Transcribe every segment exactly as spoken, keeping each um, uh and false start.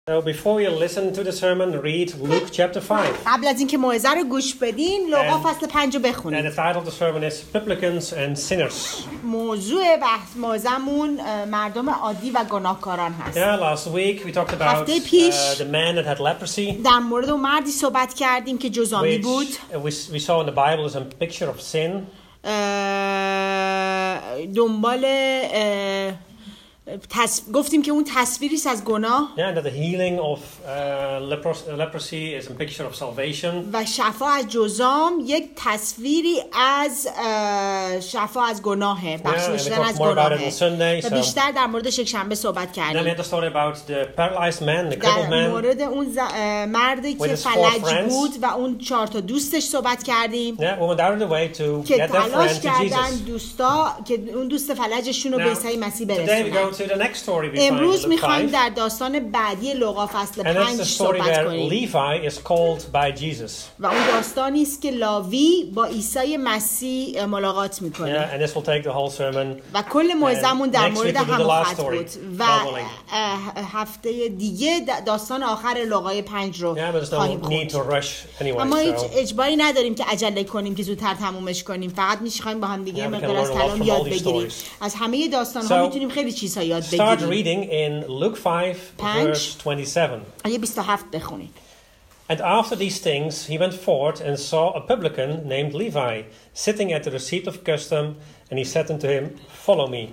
So before you listen to the sermon, read Luke chapter five. قبل از اینکه موعظه رو گوش بدین، لوقا فصل پنج رو بخونید. And the title of the sermon is Publicans and Sinners. موضوع بحث موعظمون مردم عادی و گناهکاران هست. Yeah, last week we talked about هفته پیش uh, the man that had leprosy. در مورد اون مردی صحبت کردیم که جزامی Which بود. we, we saw in the Bible is a picture of sin. دنبال تص... گفتیم که اون تصویری است از گناه. Yeah, that the healing of uh, lepros- leprosy is a picture of salvation. و شفا از جزام یک تصویری از شفا از گناهه، بخشیدن از گناهه. Sunday, و بیشتر در موردش یک شنبه صحبت کردیم. Then we had the story about the paralyzed man, the crippled در man. مورد اون ز... مردی که فلج بود و اون چهار تا دوستش صحبت کردیم. Yeah, we went out of the way to که get their تلاش friend to کردن Jesus. دوستا که اون دوست فلجشون رو به عیسی مسیح برسونن. To the next story we امروز find میخوایم Luke در داستان بعدی لوقا فصل پنج صحبت کنیم. Levi is called by Jesus. و اون داستانی است که لاوی با عیسی مسیح ملاقات میکنه. Yeah, and this will take the whole sermon. و کل موعظمون در مورد همون خط بود. و هفته دیگه داستان آخر لوقای پنج رو خواهیم خوند. اما هیچ اجباری نداریم که عجله کنیم که زودتر تمومش کنیم. فقط میخوایم با هم دیگه مقدار از کلام یاد بگیریم. از همه داستان‌ها میتونیم خیلی چیزها یاد بگیریم. Start reading in Luke five verse twenty-seven. آیه بیست و هفت بخونید. And after these things he went forth and saw a publican named Levi sitting at the receipt of custom, and he said unto him, Follow me.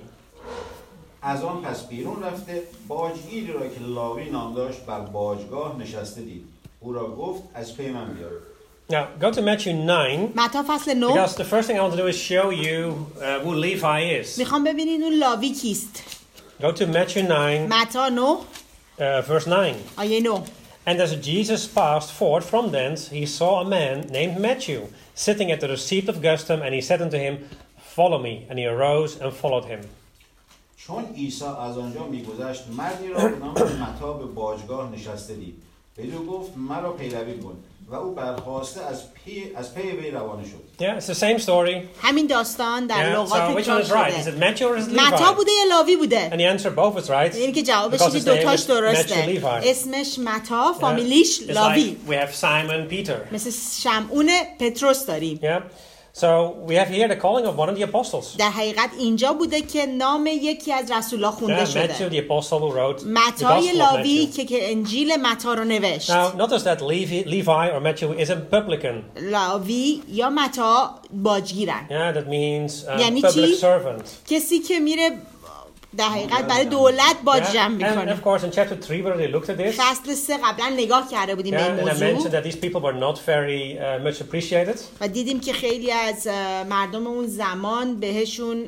از آن پس بیرون رفته باجگیری را که لاوی نام داشت بر باجگاه نشسته دید. او را گفت از پی من بیا. Now, go to Matthew nine. متی فصل نه. Because the first thing I want to do is show you uh, who Levi is. میخوام ببینید اون لاوی کیست. Go to Matthew nine. متی نه. Uh, verse nine. آیه نه. And as Jesus passed forth from thence, he saw a man named Matthew sitting at the receipt of custom, and he said unto him, Follow me. And he arose and followed him. چون عیسی از آنجا میگذشت مردی را به نام متی به باجگاه نشسته دید. بدو گفت مرا پیروی کن. و او برخاسته از پی از پی وی روانه شد. Yeah, it's the same story. همین داستان در لوقا تکرار شده. Right? Is it Matthew or is it Levi? متی بوده یا لاوی بوده؟ And the answer both is right. یعنی که جوابش این دو تاش درسته. اسمش متی، فامیلیش لاوی. We have Simon Peter. مثل شمعون پتروس داریم. Yeah. So we have here the calling of one of the apostles. در حقیقت اینجا بوده که نام یکی از رسولان خونده yeah, شده. Matthew, the apostle who wrote متی لاوی که که انجیل متی رو نوشت. Now notice that Levi, Levi or Matthew is a publican. لاوی یا متی باجگیرن. Yeah, that means a یعنی public servant. کسی که میره در حقیقت برای دولت باج جمع میکنه. And of course in chapter three where they looked at this. فصل سه قبلا نگاه کرده بودیم به این موضوع. And I mentioned that these people were not very uh, much appreciated. و دیدیم که خیلی از مردم اون زمان بهشون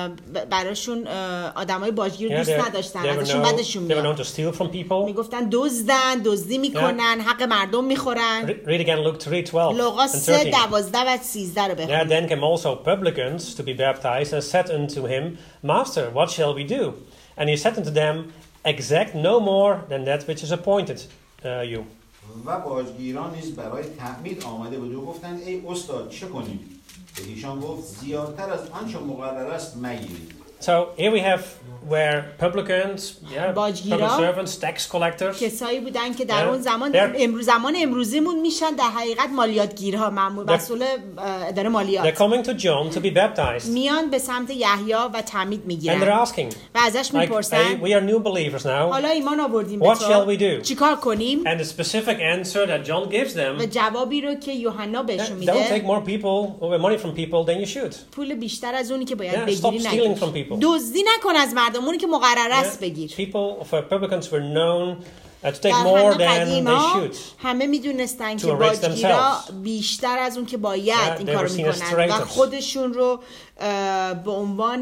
براشون آدمای باجگیر دوست نداشتن. ازشون بدشون میاد. They were known to steal from people. میگفتن دزدن، دزدی میکنن، حق مردم میخورن. Read again Luke three twelve. لوقا سه دوازده و سیزده رو بخونید. Yeah, then came also publicans to be baptized and said unto him, Master, what shall we do? And he said unto them, exact no more than that which is appointed uh, you. و باجگیران نیز برای تعمید آمده بود و گفتند ای استاد چه کنیم؟ به ایشان گفت زیادتر از آنچه مقرر است مگیرید. So here we have where publicans, yeah, public servants, tax collectors. کسایی بودن که در اون زمان امروز زمان امروزیمون میشن در حقیقت مالیاتگیرها، مأمور مسئول اداره مالیات. They're coming to John to be baptized. میان به سمت یحیی و تعمید میگیرن. And they're asking. و ازش میپرسن. We are new believers now. حالا ایمان آوردیم به تو. What shall we do? چیکار کنیم؟ And the specific answer that John gives them. و جوابی رو که یوحنا بهشون میده. Don't take more people or money from people than you should. پول بیشتر از اونی که باید بگیری نگیر. دزدی نکن از مردمونی که مقرر است بگیر. People of Republicans were known uh, to take more than they should. همه میدونستن که باجگیرا بیشتر از اون که باید yeah, این کارو میکنن و خودشون رو به عنوان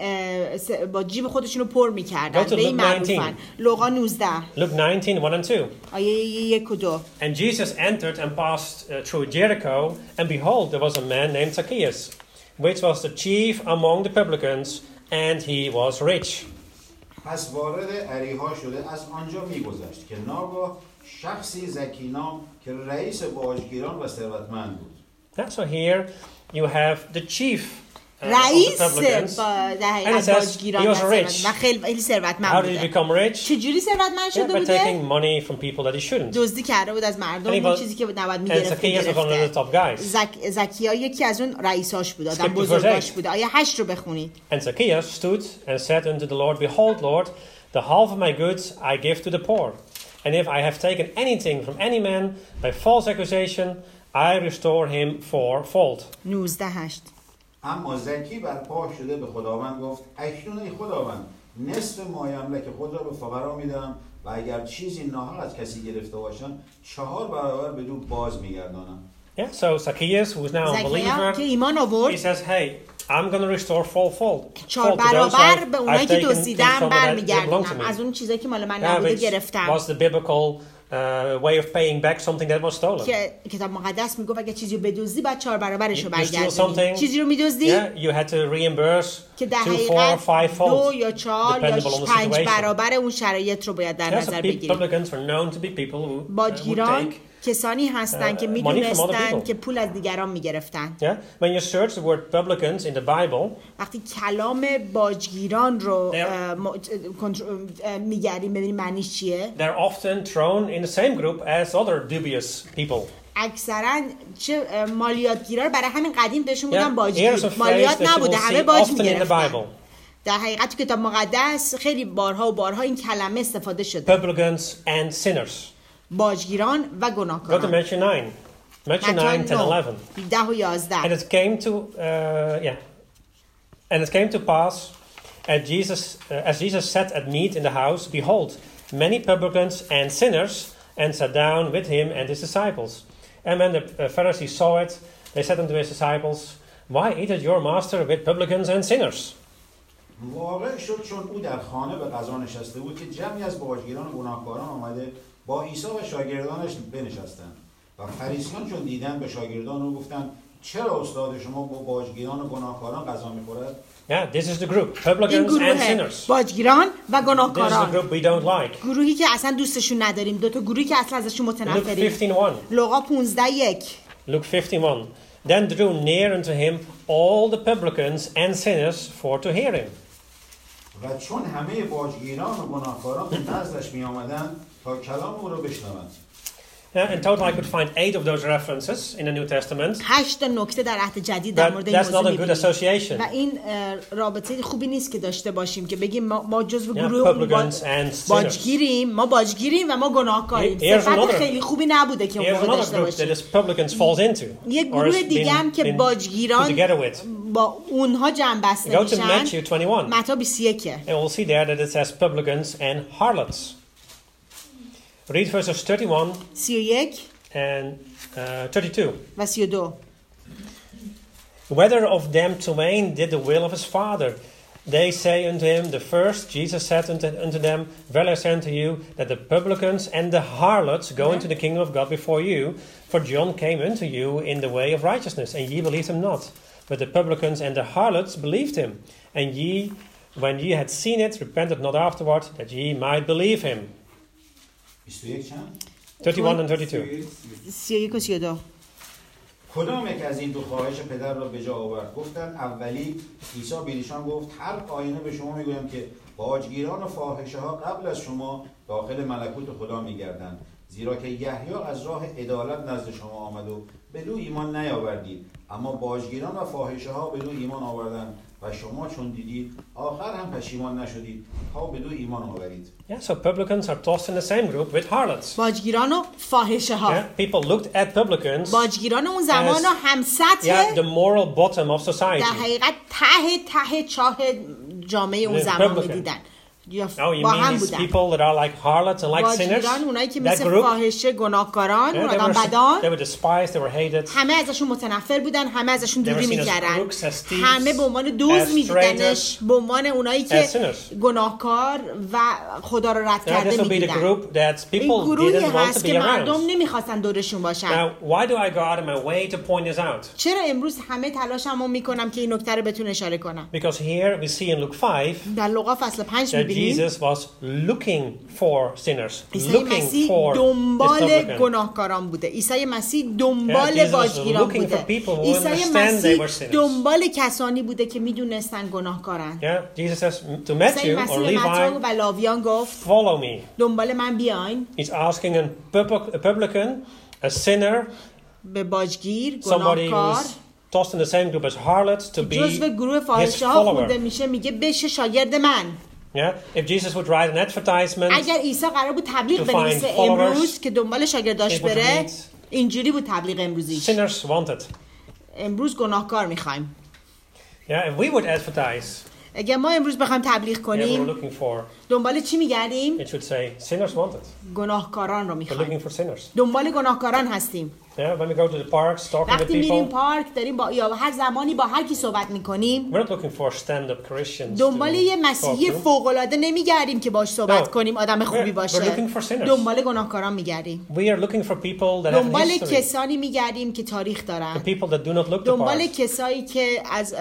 با جیب خودشون رو پر میکردن. به این معروفن. لوقا نوزده. Luke nineteen one and two. آیه یک و دو. And Jesus entered and passed uh, through Jericho, and behold, there was a man named Zacchaeus, which was the chief among the publicans, and he was rich. پس وارد اریحا شده از آنجا میگذشت که ناگاه شخصی زکی نام که رئیس باجگیران و ثروتمند بود. So here you have the chief رئیس در حقیقت باجگیران و خیلی ثروتمند بوده. چجوری ثروتمند شده بوده؟ By taking money from people that he shouldn't. دزدی کرده بود از مردم، این چیزی که نباید میگرفته. زکریا یکی از اون رئیساش بود، آدم بزرگاش بود. آیه هشت رو بخونید. And Zacchaeus stood and said unto the Lord, Behold, Lord, the half of my goods I give to the poor. And if I have taken anything from any man by false accusation, I restore him fourfold. نوزده هشت. اما زکی برپا شده به خداوند گفت اکنون ای خداوند نصف مایه املک خود را به فقرا میدم و اگر چیزی ناحق از کسی گرفته باشم چهار برابر بدو باز میگردانم. Yeah, so Zacchaeus, who is now a believer, he says, hey, I'm going to restore fourfold. چهار برابر به اونایی که دزدیدم برمیگردونم. از اون چیزایی که مال من نبوده گرفتم. Was the biblical Uh, way of paying back something that was stolen. که کتاب مقدس میگه اگه چیزی رو بدزدی بعد چهار برابرش رو برگردونی. چیزی رو میدزدی؟ Yeah, you had to reimburse که در حقیقت دو یا چهار یا پنج برابر اون شرایط رو باید در نظر بگیری. باجگیران کسانی هستند که میدونستند که پول از دیگران میگرفتن. Yeah, when you search the word publicans in the Bible, وقتی کلام باجگیران رو میگردیم ببینیم معنیش چیه؟ They're often thrown in the same group as other dubious people. اکثرا چه مالیاتگیرا رو برای همین قدیم بهشون بودن باجگیر. مالیات نبوده، همه باج میگرفتن. در حقیقت کتاب مقدس خیلی بارها و بارها این کلمه استفاده شده. Publicans and sinners. باجگیران و گناهکاران. Go to Matthew nine. Matthew nine, ten, eleven. ده و یازده. And it came to, uh, yeah. And it came to pass, as Jesus, uh, as Jesus sat at meat in the house, behold, many publicans and sinners, and sat down with him and his disciples. And when the uh, Pharisees saw it, they said unto his disciples, Why eateth your master with publicans and sinners? واقع شد چون او در خانه به غذا نشسته بود که جمعی از باجگیران و گناهکاران آمده با عیسی و شاگردانش بنشستند و فریسیان چون دیدن به شاگردان او گفتند چرا استاد شما با باجگیران و گناهکاران غذا می‌خورد؟ Yeah, this is the group, publicans and sinners. باجگیران و گناهکاران. This is the group we don't like. گروهی که اصلا دوستشون نداریم، دو تا گروهی که اصلا ازشون متنفریم. Luke fifteen one. لوقا پانزده یک. Luke fifteen one. Then drew near unto him all the publicans and sinners for to hear him. و چون همه باجگیران و گناهکاران به نزدش می آمدند تا کلام او را بشنوند. Yeah, in total I could find eight of those references in the New Testament. هشت نکته در عهد جدید در مورد این موضوع می‌بینیم. و این رابطه خوبی نیست که داشته باشیم که بگیم ما, ما جزو گروه باجگیریم، ما باجگیریم و ما گناهکاریم. صفت خیلی خوبی نبوده که اون موقع داشته باشیم. یک گروه دیگه هم که باجگیران با اونها جمع بسته میشن. متی بیست و یک. And we'll see there that it says publicans and harlots. Read verses thirty-one سی و یک and uh, thirty-two. و سی و دو. Whether of them twain did the will of his father? They say unto him, the first. Jesus said unto, unto them, Verily I say unto you, that the publicans and the harlots go into the kingdom of God before you. For John came unto you in the way of righteousness, and ye believed him not. But the publicans and the harlots believed him. And ye, when ye had seen it, repented not afterward, that ye might believe him. بیست و یک چند؟ thirty-one and thirty-two. سی و یک و سی و دو. کدام یک از این دو خواهش پدر را به جا آورد؟ گفتند اولی. عیسی به ایشان گفت هر آینه به شما میگویم که باجگیران و فاحشه ها قبل از شما داخل ملکوت خدا میگردند، زیرا که یحیی از راه عدالت نزد شما آمد و بدو ایمان نیاوردید، اما باجگیران و فاحشه ها بدو ایمان آوردند و شما چون دیدید آخر هم پشیمان نشدید تا بدو ایمان آورید. Yeah, so publicans are tossed in the same group with harlots. باجگیران و فاحشه ها. Yeah, people looked at publicans. باجگیران اون زمان هم سطح. Yeah, the moral bottom of society. در حقیقت ته ته چاه جامعه اون زمان می‌دیدن. Oh, you mean these people that are like harlots and like sinners? That group? Yeah, they were despised, they were hated. همه ازشون متنفر بودن، همه ازشون دوری می‌کردن. همه به عنوان دوز می‌دیدنش، به عنوان اونایی که گناهکار و خدا رو رد کرده می‌دیدن. این گروهی هست که مردم نمی‌خواستن دورشون باشن. Now, why do I go out of my way to point this out? چرا امروز همه تلاشمو می‌کنم که این نکته رو بهتون اشاره کنم؟ Because here we see in Luke five. در لوقا فصل پنج ببینیم. Jesus was looking for sinners. عیسی مسیح دنبال گناهکاران بوده. عیسی مسیح دنبال باجگیران بوده. عیسی مسیح دنبال کسانی بوده که میدونستن گناهکارن. Yeah, Jesus says to Matthew or Levi, و لاویان گفت follow me. دنبال من بیاین. He's asking a publican, a sinner, به باجگیر، گناهکار، tossed in the same group as harlots to be جزو گروه فاحشه‌ها خونده میشه، میگه بشه شاگرد من. Yeah, if Jesus would write an advertisement, اگر عیسی قرار بود تبلیغ بنویسه امروز که دنبال شاگرداش بره، اینجوری بود تبلیغ امروزیش. Sinners wanted. امروز گناهکار میخوایم. Yeah, if we would advertise, اگه ما امروز بخوایم تبلیغ کنیم، yeah, دنبال چی میگردیم؟ It should say sinners wanted. گناهکاران رو میخوایم. We're looking for sinners. دنبال گناهکاران هستیم. Yeah, when we go to the parks, talking with people. وقتی میریم پارک داریم با یا هر زمانی با هر کی صحبت میکنیم. We're not looking for stand-up Christians. دنبال یه مسیحی فوق‌العاده نمیگردیم که باهاش صحبت کنیم، آدم خوبی باشه. We're looking for sinners. دنبال گناهکاران میگردیم. We are looking for people that have دنبال history. کسانی میگردیم که تاریخ دارن. The people that do not look the part. دنبال کسایی که از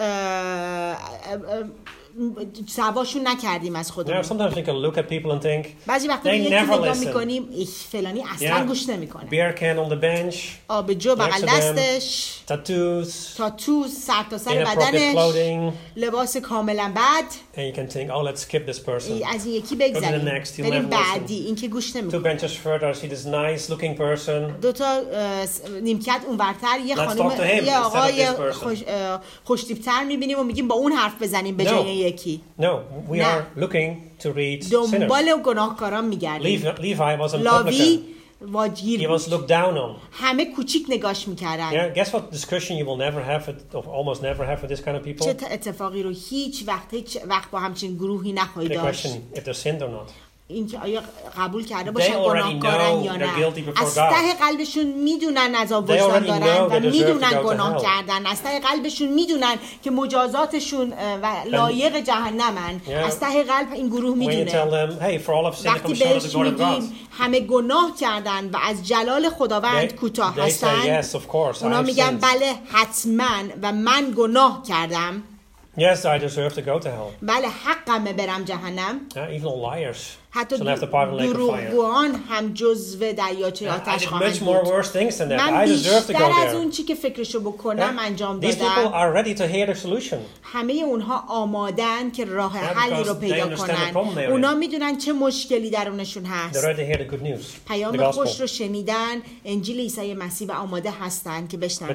سواشون نکردیم از خودمون. Yeah, sometimes we can look at people and think بعضی وقتا نگاه میکنیم ای فلانی اصلا گوش نمیکنه. Beer can on the bench. آبجو بغل دستش. Tattoos. تاتوز سر تا سر بدنش. لباس کاملا بد. And you can think, oh, let's skip this person. از این یکی بگذریم. بریم بعدی این که گوش نمیکنه. Two benches further, see this nice looking person. دو تا نیمکت اونورتر یه خانم یه آقای خوش‌تیپ‌تر می‌بینیم و میگیم با اون حرف بزنیم به جای یکی. No, we نه. are looking to reach sinners. دنبال گناهکاران میگردیم. Levi was a لاوی واجگیر He was looked down on. همه کوچیک نگاش میکردن. Yeah, guess what discussion you will never have with, or almost never have with this kind of people? چه اتفاقی رو هیچ وقت هیچ وقت با همچین گروهی نخواهی داشت. The question if they're sinned or not. اینکه آیا قبول کرده باشن گناهکارن یا نه. از ته قلبشون میدونن عذاب وجدان دارن و میدونن گناه کردن. از ته قلبشون میدونن که مجازاتشون و لایق جهنمن. از ته قلب این گروه میدونه. وقتی بهش میگیم همه گناه کردن و از جلال خداوند کوتاه هستن، اونا میگن بله حتما و من گناه کردم. Yes, I deserve to go to hell. بله حقمه برم جهنم. Yeah, even liars. حتی دروغگویان هم جزو دریاچه آتش خواهند بود. من بیشتر از اون چی که فکرشو بکنم انجام دادم. همه اونها آمادن که راه حلی رو پیدا کنن. اونا میدونن چه مشکلی درونشون هست. پیام خوش رو شنیدن، انجیل عیسی مسیح و آماده هستن که بشنون.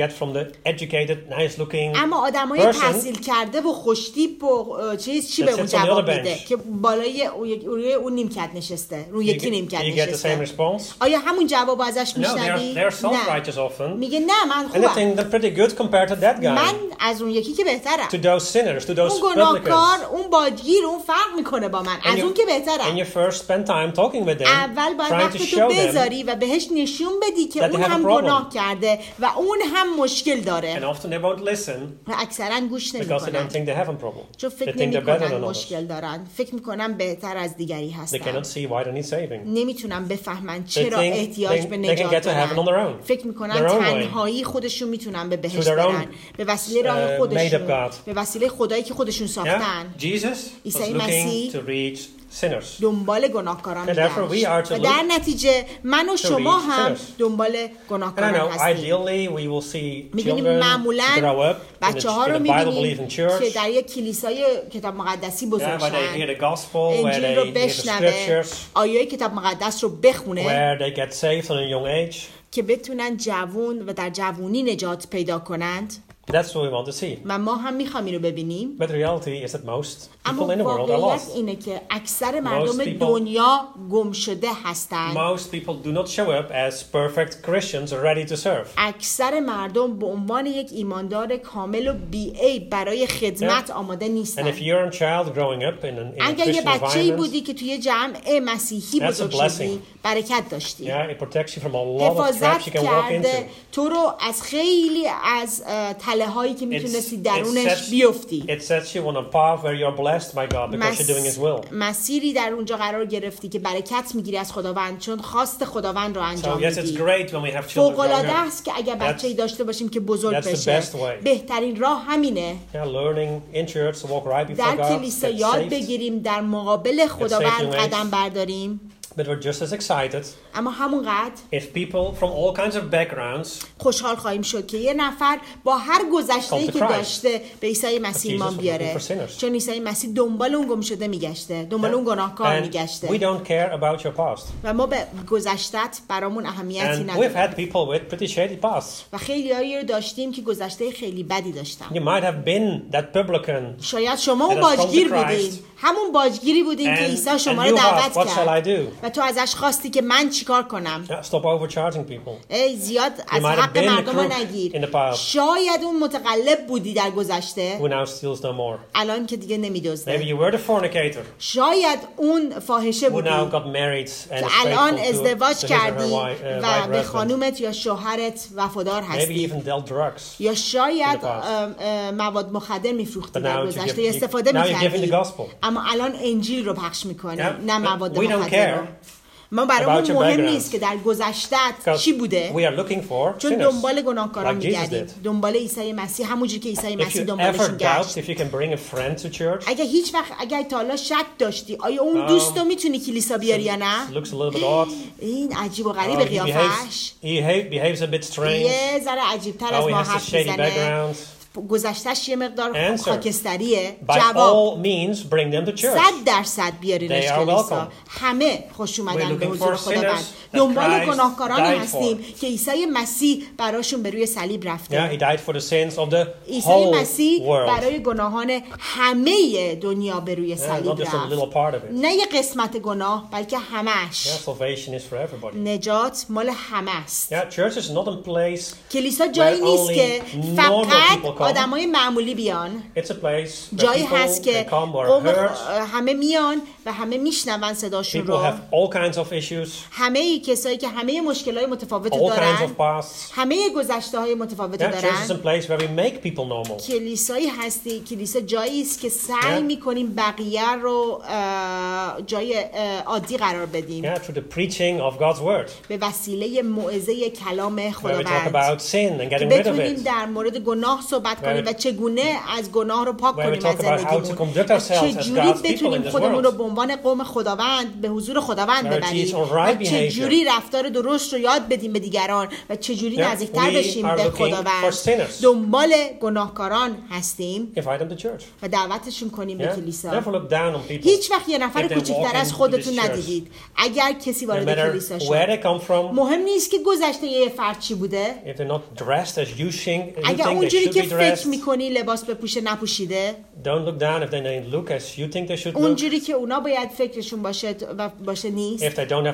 اما آدمای تحصیل کرده و خوشتیپ و چیز چی به اون جواب میده که بالای روی اون نیمکت نشسته، روی یکی نیمکت نشسته. آیا همون جواب ازش میشنوی؟ نه. میگه نه من خوبم. من از اون یکی که بهترم. اون گناهکار، اون باجگیر، اون فرق میکنه با من. از اون که بهترم. اول باید وقت تو بذاری و بهش نشون بدی که اون هم گناه کرده و اون هم مشکل داره. و اکثرا گوش نمیکنن. چون فکر نمیکنن مشکل دارن. فکر میکنن بهتر از دیگری هستن. نمیتونن بفهمن چرا احتیاج به نجات دارن. فکر میکنن تنهایی خودشون میتونن به بهشت برن، به وسیله راه خودشون، به وسیله خدایی که خودشون ساختن. عیسی مسیح دنبال گناهکاران میگشت و در نتیجه من و شما هم دنبال گناهکاران هستیم. میبینیم معمولا بچه ها رو میبینیم که در یک کلیسای کتاب مقدسی بزرگ شدن، انجیل رو بشنوه، آیه کتاب مقدس رو بخونه که بتونن جوون و در جوونی نجات پیدا کنند. That's what we want to see. و ما هم میخوایم اینو ببینیم. But the reality is that most people in the world are lost. اینه که اکثر مردم دنیا گم شده هستند. Most people do not show up as perfect Christians ready to serve. اکثر مردم به عنوان یک ایماندار کامل و بی‌عیب برای خدمت آماده نیستند. And if you're a child growing up in an in a Christian environment, اگه یه بچه‌ای بودی که توی جمع مسیحی بزرگ شدی، برکت داشتی. Yeah, it protects you from a lot of traps you can walk into. تو رو از خیلی از تله هایی که میتونستی درونش بیفتی. It sets you on a path where you're blessed by God because you're doing His will. مسیری در اونجا قرار گرفتی که برکت میگیری از خداوند چون خواست خداوند رو انجام میدی. So yes, it's great when we have children. فوق‌العاده است که اگر بچه‌ای داشته باشیم که بزرگ بشه. بهترین راه همینه. Yeah, learning in church to walk right before God. در کلیسا یاد بگیریم در مقابل خداوند قدم برداریم. But we're just as excited اما همونقدر if people from all kinds of backgrounds خوشحال خواهیم شد که یه نفر با هر گذشته‌ای که داشته به عیسی مسیح ایمان بیاره چون عیسی مسیح دنبال اون گم شده میگشته دنبال اون گناهکار میگشته we don't care about your past و ما به گذشتت برامون اهمیتی نداره. We've had people with pretty shady pasts. و خیلیایی رو داشتیم که گذشته خیلی بدی داشتن. You might have been that publican. شاید شما اون باجگیر بودین. همون باجگیری بودین که عیسی شما رو دعوت کرد. و تو ازش خواستی که من چیکار کنم؟ Yeah, stop overcharging people. ای زیاد از حق مردم نگیر. شاید اون متقلب بودی در گذشته. Who now steals no more. الان که دیگه نمیدزده. Maybe you were the fornicator. شاید اون فاحشه بودی. Who now got married and الان ازدواج کردی و به خانومت یا شوهرت وفادار هستی. Maybe even dealt drugs. یا شاید مواد مخدر میفروختی در گذشته یا استفاده میکردی. اما الان انجیل رو پخش میکنی نه مواد مخدر. ما برامون مهم نیست که در گذشتت چی بوده چون دنبال گناهکاران میگردیم دنبال عیسی مسیح همونجوری که عیسی مسیح دنبالشون گشت. اگه هیچ وقت اگر تا حالا شک داشتی آیا اون دوست رو میتونی کلیسا بیاری یا نه این عجیب و غریب قیافش یه ذره عجیب‌تر از ما حرف میزنه گذشتهش یه مقدار خاکستریه. جواب صد درصد بیارینش کلیسا. همه خوش اومدن به حضور خداوند. دنبال گناهکارانی هستیم که عیسی مسیح براشون به روی صلیب رفته. عیسی مسیح برای گناهان همه دنیا به روی صلیب رفت. نه یه قسمت گناه بلکه همش. نجات مال همه است. کلیسا جایی نیست که فقط آدمای معمولی بیان. جایی هست که همه میان و همه میشنون صداشون رو. همه کسایی که همه مشکلات متفاوتی دارن. همه گذشته‌های متفاوتی دارن. کلیسایی هستی، کلیسا جایی است که سعی می‌کنیم بقیه رو جای عادی قرار بدیم. به وسیله موعظه کلام خداوند. بتونیم در مورد گناه صحبت کنیم و چگونه از گناه رو پاک کنیم از زندگیمون. چجوری بتونیم خودمون رو به عنوان قوم خداوند به حضور خداوند ببریم. و چجوری رفتار درست رو یاد بدیم به دیگران و چجوری نزدیکتر بشیم به خداوند. دنبال گناهکاران هستیم و دعوتشون کنیم به کلیسا. هیچ وقت یه نفر کوچکتر از خودتون ندیدید. اگر کسی وارد کلیسا شد مهم نیست که گذشته یه فرد چی بوده. اگر اونجوری که فکر میکنی لباس بپوشه نپوشیده اونجوری که اونا باید فکرشون باشه و باشه نیست.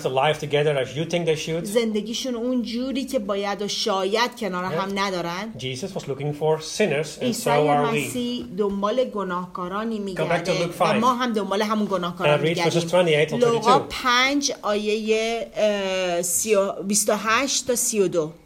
زندگیشون اونجوری که باید و شاید کنار هم ندارن. عیسی مسیح دنبال گناهکارانی میگرده و ما هم دنبال همون گناهکاران میگردیم. لوقا پنج آیه بیست و هشت تا سی و دو.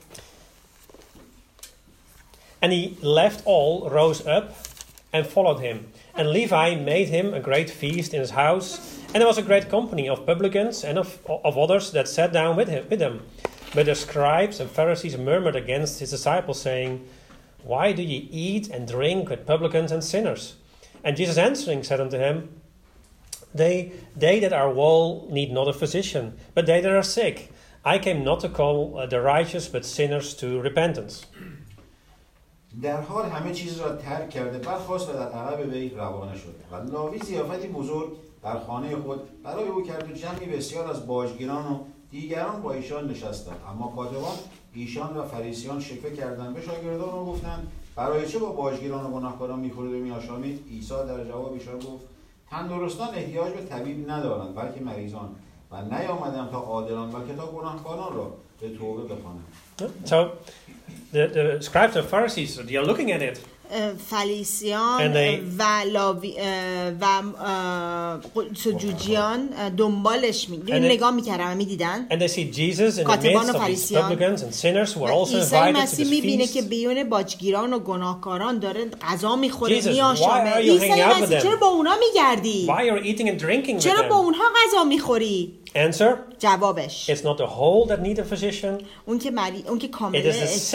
And he left all, rose up, and followed him. And Levi made him a great feast in his house. And there was a great company of publicans and of, of others that sat down with him, with him. But the scribes and Pharisees murmured against his disciples, saying, Why do ye eat and drink with publicans and sinners? And Jesus answering said unto him, They, they that are well need not a physician, but they that are sick. I came not to call the righteous, but sinners to repentance. در حال همه چیز را ترک کرده برخاست و در عقب وی روانه شد و لاوی ضیافتی بزرگ در خانه خود برای او کرد و جمعی بسیار از باجگیران و دیگران با ایشان نشستند. اما کاتبان ایشان و فریسیان شکوه کردند به شاگردان و گفتند برای چه با باجگیران و گناهکاران میخورید و میآشامید؟ عیسی در جواب ایشان گفت تندرستان احتیاج به طبیب ندارند بلکه مریضان و نیامدم تا عادلان بلکه تا گناهکاران را به توبه بخوانم. So the, the scribes and Pharisees, they are looking at it. فلیسیان و لاوی و سجوجیان دنبالش می‌گردن نگاه می‌کردن می‌دیدن and they see Jesus in the midst of these publicans and sinners who are also invited to this می‌بینه که بیون باجگیران و گناهکاران داره غذا می‌خوره میآشامه. عیسی مسیح چرا با اونا می‌گردی؟ Why are you eating and drinking with them? چرا با اونها غذا می‌خوری؟ Answer. جوابش. It's not the whole that need a physician. اون که مری اون که کاملا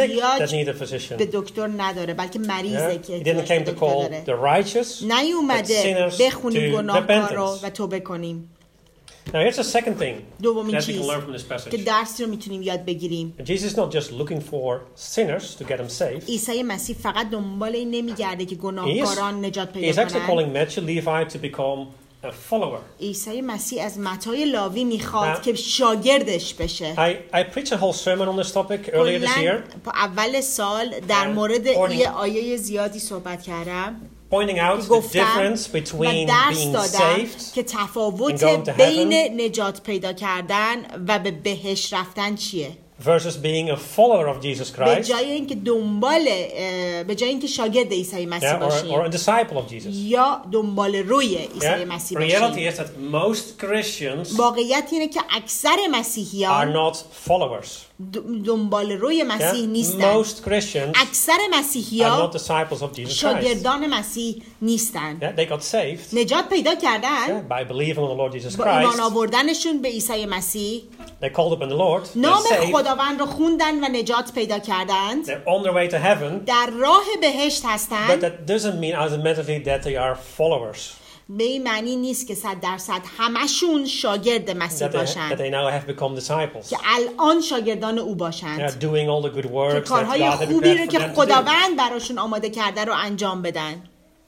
احتیاج به دکتر نداره بلکه مریضه که didn't came to call the righteous. نیومده بخونیم گناهکار رو و توبه کنیم. Now here's the second thing دومین that we چیز can learn from this passage. که درسی رو میتونیم یاد بگیریم. Jesus is not just looking for sinners to get them saved. عیسی مسیح فقط دنبال این نمیگرده که گناهکاران نجات پیدا کنن. He's actually calling Matthew Levi to become a follower. عیسی مسیح از متی لاوی میخواد که شاگردش بشه. I I preached a whole sermon on this topic earlier this year. اول سال در مورد یه آیه زیادی صحبت کردم. Pointing out the difference between being saved که تفاوت بین نجات پیدا کردن و به بهشت رفتن چیه؟ versus being a follower of Jesus Christ. به جای اینکه دنبال به جای اینکه شاگرد عیسی مسیح باشی or a disciple of Jesus. یا دنبال روی عیسی مسیح باشی. Reality is that most Christians واقعیت اینه که اکثر مسیحیان are not followers. دنبال روی مسیح نیستن. Most Christians اکثر مسیحیان are not disciples of Jesus Christ. شاگردان مسیح نیستن. Yeah, they got saved. نجات پیدا کردن. Yeah, by believing on the Lord Jesus Christ. با ایمان آوردنشون به عیسی مسیح. They called upon the Lord. نام خداوند رو خوندن و نجات پیدا کردند. They're on their way to heaven. در راه بهشت هستند. But that doesn't mean automatically that they are followers. به این معنی نیست که صد درصد همشون شاگرد مسیح باشند. That they now have become disciples. که الان شاگردان او باشند. They are doing all the good works that God کارهای خوبی رو که خداوند براشون آماده کرده رو انجام بدن.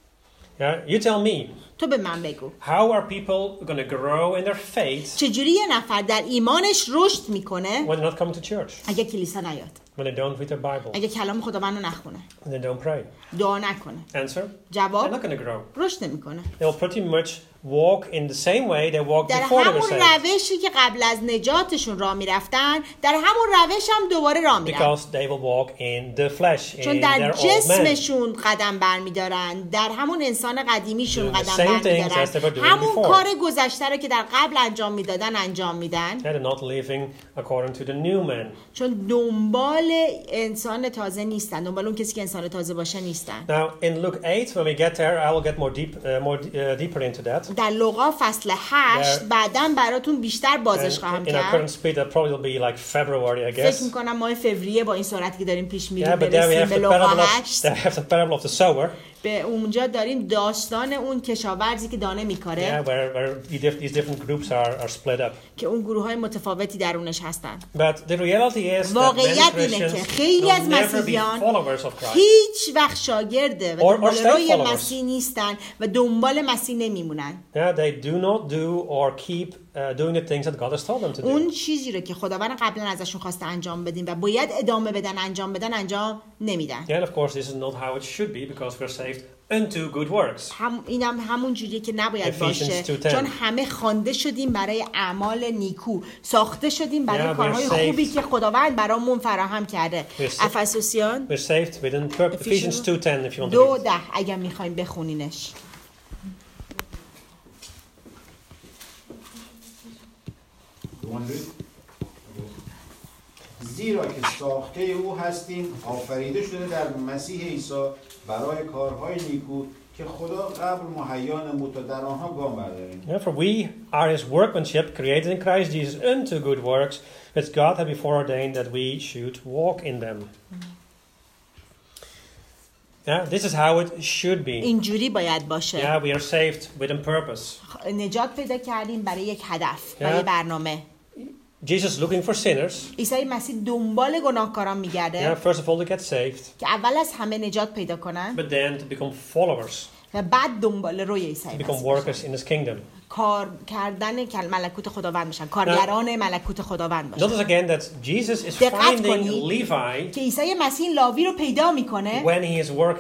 Yeah, you tell me. تو به من بگو. How are people going to grow in their faith? چجوری یه نفر در ایمانش رشد میکنه؟ When they're not coming to church. اگه کلیسا نیاد. When they don't read their Bible. اگه کلام خداوند رو نخونه. When they don't pray. دعا نکنه. Answer. جواب. They're not going to grow. رشد نمیکنه. They'll pretty much walk in the same way they walked before they were saved. در همون روشی که قبل از نجاتشون راه میرفتن، در همون روش هم دوباره راه میرن. Because they will walk in the flesh, چون in در their old man. جسمشون قدم برمیدارن، در همون انسان قدیمیشون قدم برمیدارن. همون before. کار گذشته رو که در قبل انجام میدادن انجام میدن. They're not living according to the new man. چون دنبال انسان تازه نیستن، دنبال اون کسی که انسان تازه باشه نیستن. Now in Luke eight, when we get there, I will get more deep, uh, more uh, deeper into that. در لوقا فصل هشت بعداً براتون بیشتر بازش خواهم کرد. In our current speed, that probably will be like February, I guess. فکر می‌کنم ماه فوریه با این سرعتی که داریم پیش میریم yeah, برسیم به لوقا هشت. They have the parable of the sower. به اونجا داریم داستان اون کشاورزی که دانه میکاره. Yeah, where, where these different groups are, are split up. که اون گروه‌های متفاوتی درونش هستن. But the reality is واقعیت اینه که خیلی از مسیحیان هیچ وقت شاگرده و دنبال روی مسیح نیستن و دنبال مسیح نمیمونن. Yeah, they do not do or keep uh, doing the things that God has told them to do. اون چیزی رو که خداوند قبلا ازشون خواسته انجام بدیم و باید ادامه بدن انجام بدن انجام نمیدن. Yeah, and of course this is not how it should be because we're saved unto good works. هم اینم همون جوریه که نباید باشه چون همه خوانده شدیم برای اعمال نیکو، ساخته شدیم برای yeah, کارهای خوبی که خداوند برامون فراهم کرده. افسوسیان we're saved within Ephesians two ten if you want to دو ده اگر میخوایم بخونینش. زیرا که ساخته او هستیم آفریده شده در مسیح عیسی برای کارهای نیکو که خدا قبل مهیا نمود تا در آنها گام برداریم. Yeah, for we are his workmanship created in Christ Jesus unto good works which God had before ordained that we should walk in them. Yeah, this is how it should be. اینجوری باید باشه. Yeah, we are saved with a purpose. نجات پیدا کردیم برای یک هدف، yeah. برای برنامه. Jesus looking for sinners. عیسی مسیح دنبال گناهکاران میگرده. Yeah, first of all to get saved. که اول از همه نجات پیدا کنن. But then to become followers. و بعد dنبال روی عیسی مسیح. Become workers in his kingdom. کار کردن که ملکوت خداوند باشن، کارگران ملکوت خداوند باشن. Notice again that Jesus is finding Levi. که عیسی مسیح لاوی رو پیدا میکنه. When he is working.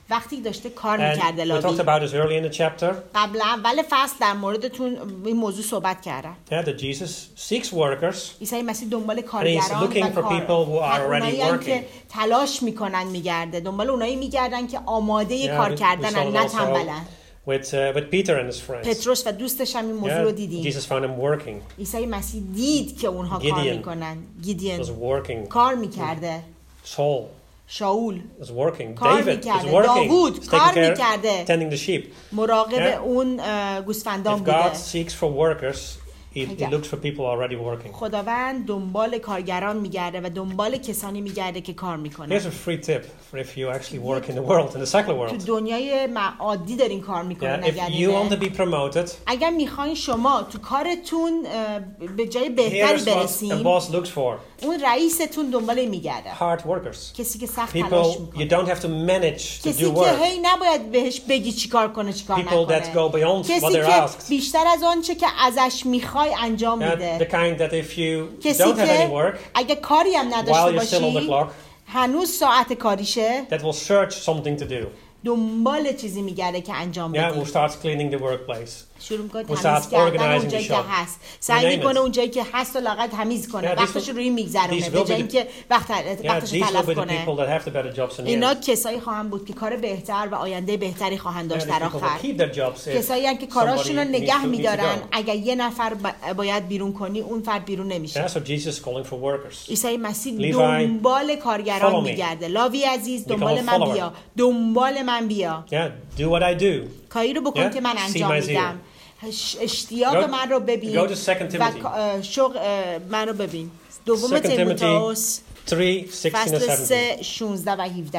وقتی داشته کار می‌کرده لاوی. We talked about this early in the chapter. قبل اول فصل در موردتون این موضوع صحبت کردم. Yeah, that Jesus seeks workers. عیسی مسیح دنبال کارگران و کار که تلاش میکنن میگرده. دنبال اونایی میگردن که آماده کار کردن نه تنبلن. With uh, with Peter and his friends. پتروس و دوستش هم این موضوع رو دیدیم. Jesus found them working. عیسی مسیح دید که اونها کار میکنن. گیدیون was working. کار میکرده. Saul. شاول was working. کار David میکرده. was working. داوود کار میکرده. Tending the sheep. مراقب اون گوسفندان بوده. If God seeks for workers, He, he looks for people already working. خداوند دنبال کارگران میگرده و دنبال کسانی میگرده که کار میکنن. Here's a free tip for if you actually work in the world, in the secular world. تو دنیای عادی دارین کار میکنن. Yeah, if you want to be promoted, اگر میخواین شما تو کارتون به جای بهتری برسین، a boss looks for. اون رئیستون دنبال میگرده. Hard workers. کسی که سخت تلاش میکنه. You don't have to manage to do work. کسی که هی نباید بهش بگی چیکار کنه چیکار نکنه. People that go beyond what they're asked. کسی که بیشتر از آنچه که ازش میخوای انجام میده. The kind that if you don't have any work, اگه کاری هم نداشته باشی هنوز ساعت کاریشه that will search something to do. دنبال چیزی میگرده که انجام بده. Yeah, we'll start cleaning the workplace. شروع میکنه تمیز کردن اونجایی که هست. سعی میکنه اونجایی که هست رو لااقل تمیز کنه. وقتش روی میگذرونه به جای اینکه وقت وقتش تلف کنه. اینا کسایی خواهند بود که کار بهتر و آینده بهتری خواهند داشت در آخر. کسایی هستند که کاراشون رو نگه میدارن. اگر یه نفر باید بیرون کنی اون فرد بیرون نمیشه. عیسی مسیح دنبال کارگران میگرده. لاوی عزیز دنبال من بیا. دنبال من بیا. Yeah, do what I do. کاری رو بکن که من انجام میدم. اشتیاق من رو ببین و شوق من رو ببین. دوم تیموتائوس فصل سه شانزده و هفده.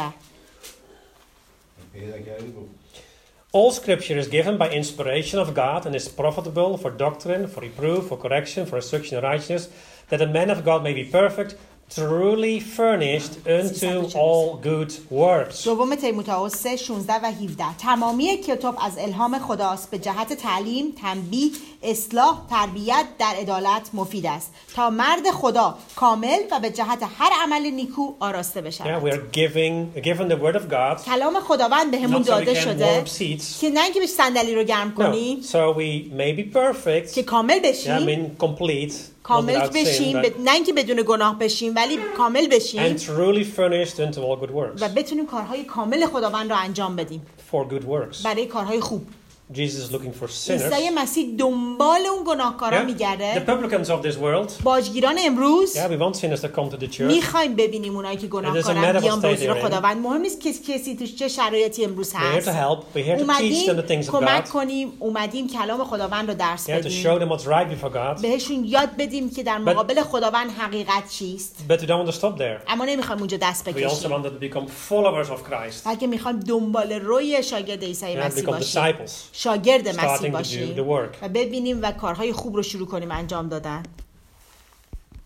All scripture is given by inspiration of God and is profitable for doctrine, for reproof, for correction, for instruction in righteousness, that the man of God may be perfect, truly furnished unto all good works. دوم تیموتائوس سه شانزده و هفده. تمامی کتاب از الهام خداست به جهت تعلیم، تنبیه، اصلاح، تربیت در عدالت مفید است تا مرد خدا کامل و به جهت هر عمل نیکو آراسته بشود. Yeah, we are giving given the word of God. کلام خداوند بهمون داده شده که نه اینکه بهش صندلی رو گرم کنیم. No. So we may be perfect. که کامل بشیم. Yeah, I mean complete. کامل بشیم ب... نه اینکه بدون گناه بشیم ولی کامل بشیم and truly furnished unto all good works. و بتونیم کارهای کامل خداوند رو انجام بدیم for good works. برای کارهای خوب. Jesus is looking for sinners. عیسی مسیح دنبال اون گناهکارا میگرده. The publicans of this world. باجگیران امروز. Yeah, we want sinners to come to the church. میخوایم ببینیم اونایی که گناهکارن بیان به حضور خداوند. مهم نیست کسی کسی توش چه شرایطی امروز هست. We're here to help. We're here to teach them the things of God. کمک کنیم. اومدیم کلام خداوند رو درس بدیم. To show them what's right before God. بهشون یاد بدیم که در مقابل خداوند حقیقت چیست. But we don't want to stop there. اما نمیخوایم اونجا دست بکشیم. We also want them to become followers of Christ. بلکه میخوایم دنبال روی شاگرد عیسی مسیح باشیم. شاگرد مسیح باشیم و ببینیم و کارهای خوب رو شروع کنیم انجام دادن.